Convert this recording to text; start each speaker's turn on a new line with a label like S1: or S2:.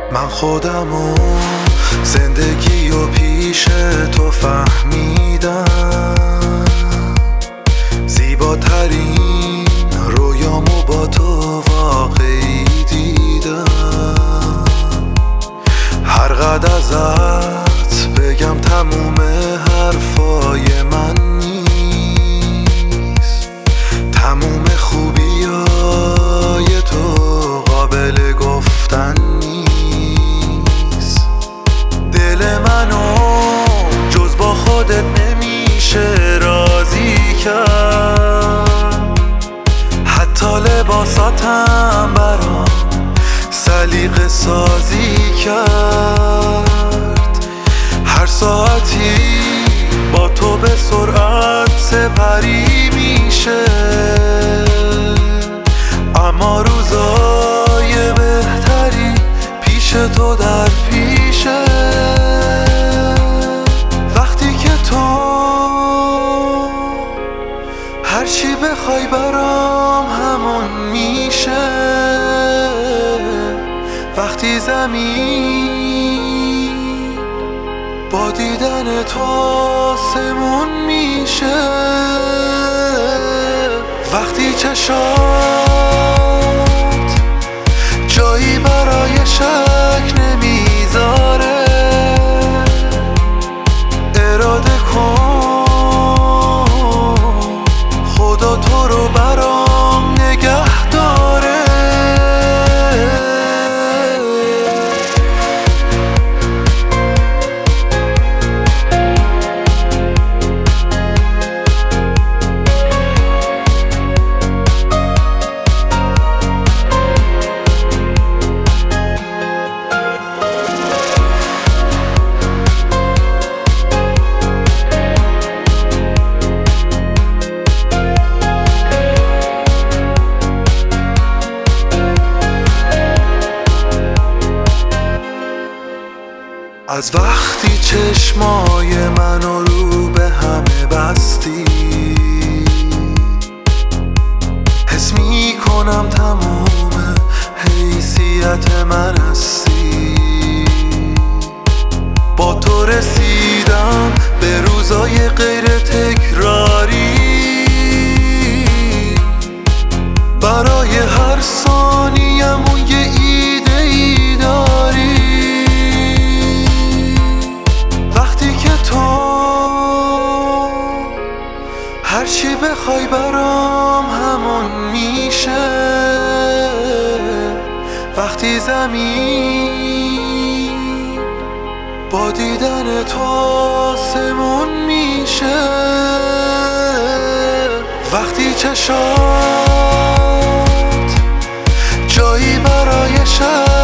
S1: من خودم و زندگی و پیش تو فهمیدم، زیباترین رویامو با تو واقعی دیدم. هر قد ازت بگم تموم حرفای من نیست، تموم خوبیای تو قابل گفتن نیست. دل منو جز با خودت نمیشه راضی کرد، حتی لباساتم برام سلیقه سازی کرد. هر ساعتی با تو به سرعت سپری میشه، اما روزای بهتری پیش تو در پیشه. وقتی که تو هرچی بخوای برام همون میشه، وقتی زمین با دیدن تو آسمون میشه، وقتی چشات جایی برای شک نمیذاره، اراده کن خدا تو رو برام نگه داره. از وقتی چشمای منو رو به همه بستی، حس میکنم تموم حیثیت من هستی. با تو رسیدم به روزای غیر تکراری، برای هر ثانیه‌م یه ایده ای داری. هرچی بخوای برام همون میشه، وقتی زمین با دیدن تو آسمون میشه، وقتی چشات جایی برای شب